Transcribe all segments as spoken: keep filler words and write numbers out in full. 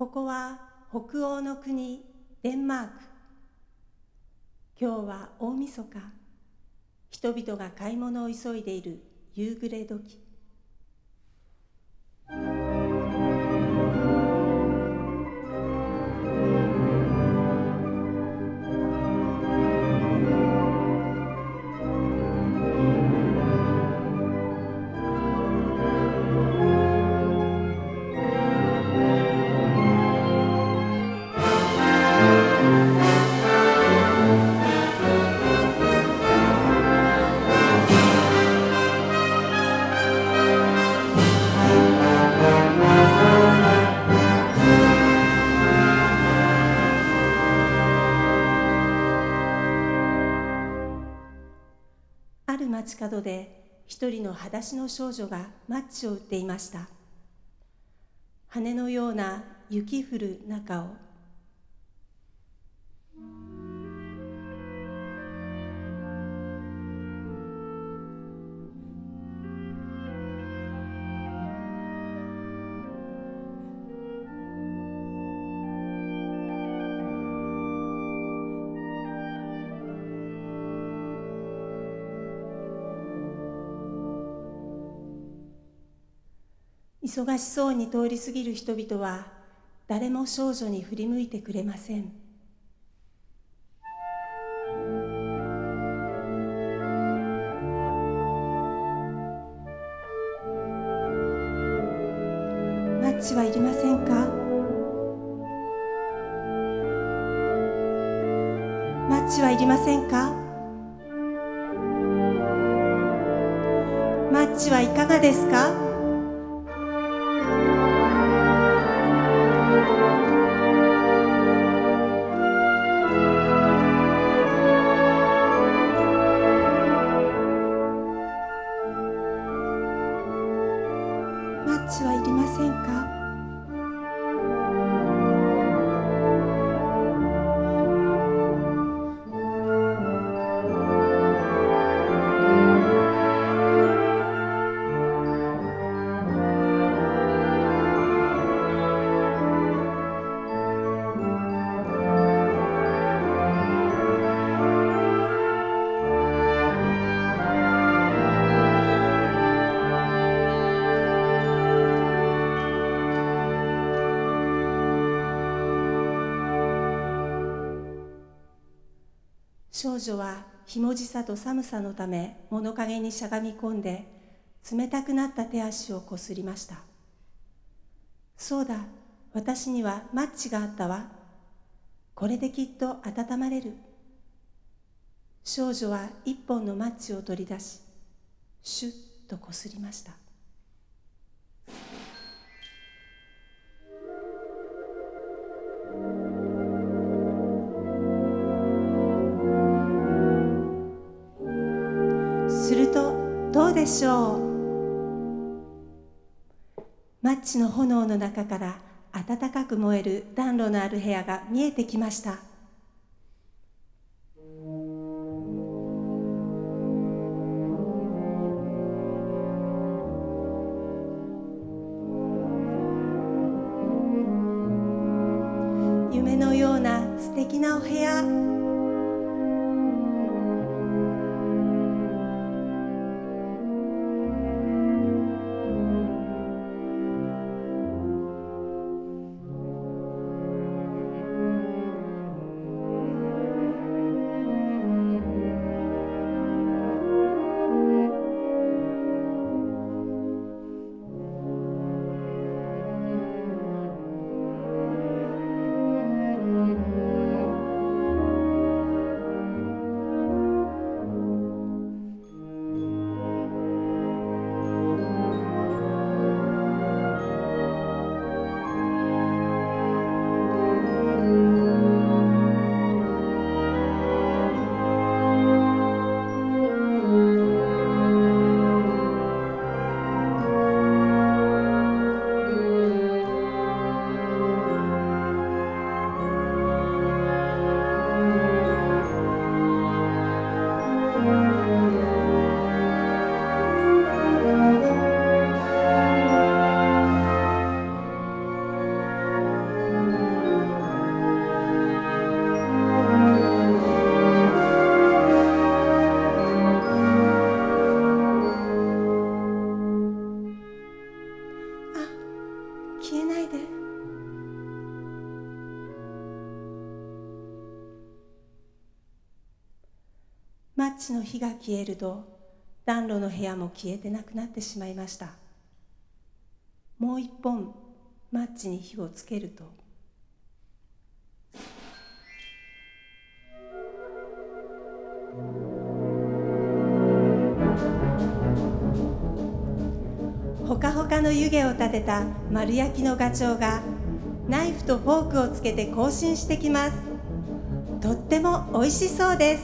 ここは北欧の国デンマーク。今日は大晦日。人々が買い物を急いでいる夕暮れ時。ある街角で一人の裸足の少女がマッチを売っていました。羽のような雪降る中を。忙しそうに通り過ぎる人々は誰も少女に振り向いてくれません。マッチはいりませんか？マッチはいりませんか？マッチはいかがですか？マッチはいりませんか？少女はひもじさと寒さのため物陰にしゃがみ込んで冷たくなった手足をこすりました。そうだ、私にはマッチがあったわ。これできっと温まれる。少女は一本のマッチを取り出し、シュッとこすりました。するとどうでしょう。マッチの炎の中から暖かく燃える暖炉のある部屋が見えてきました。夢のような素敵なお部屋。 ッチの火が消えると、暖炉の部屋も消えてなくなってしまいました。もう一本マッチに火をつけると、ほかほかの湯気を立てた丸焼きのガチョウがナイフとフォークをつけて行進してきます。とってもおいしそうです。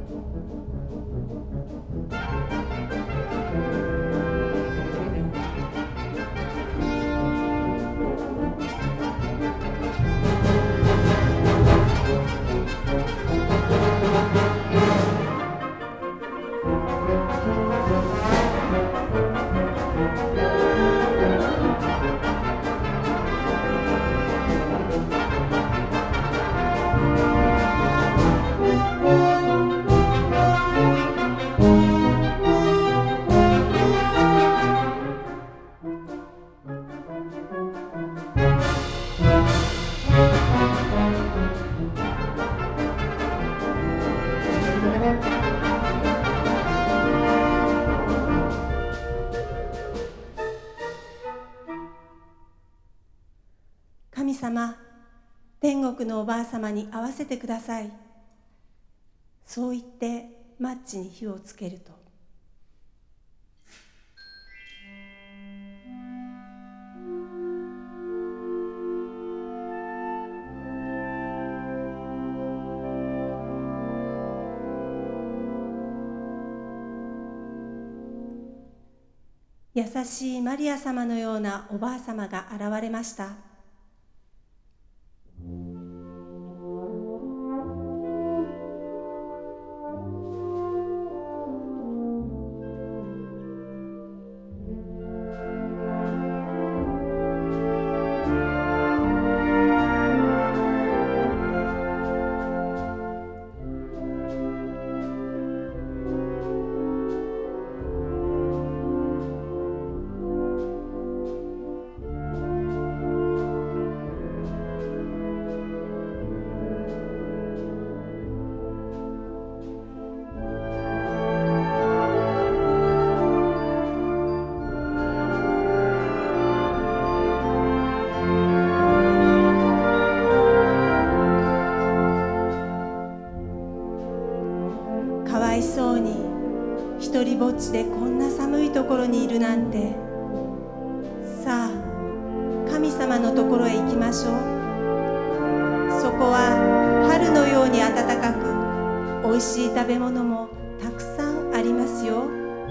神様、天国のおばあ様に会わせてください。そう言ってマッチに火をつけると、優しいマリア様のようなおばあ様が現れました。かわいそうに一人ぼっちでこんな寒いところにいるなんて。さあ、神様のところへ行きましょう。そこは春のように暖かく、おいしい食べ物もたくさんありますよ。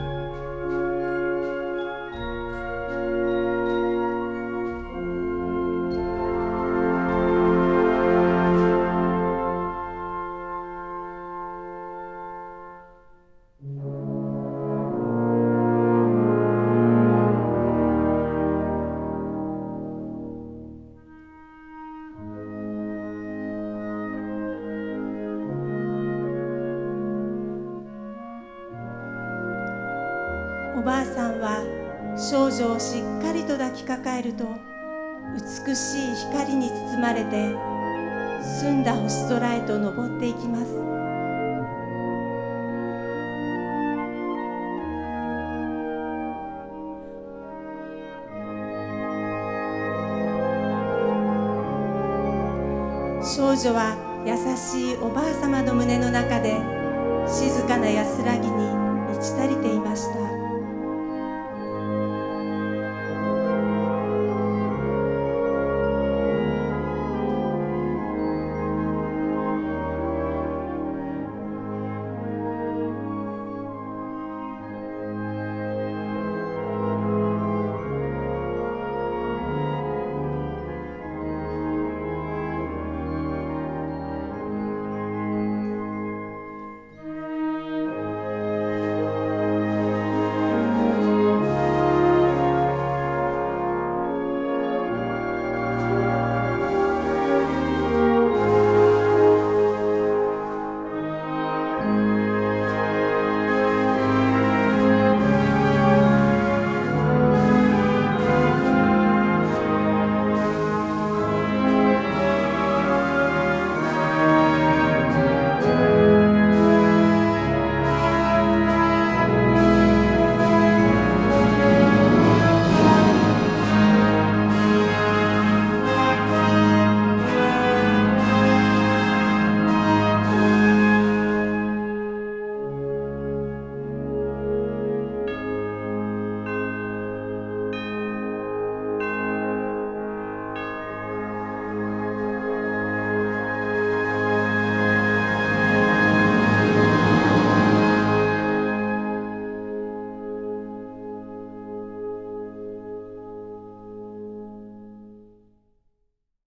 おばあさんは少女をしっかりと抱きかかえると、美しい光に包まれて澄んだ星空へと登っていきます。少女は優しいおばあさまの胸の中で静かな安らぎに満ち足りていました。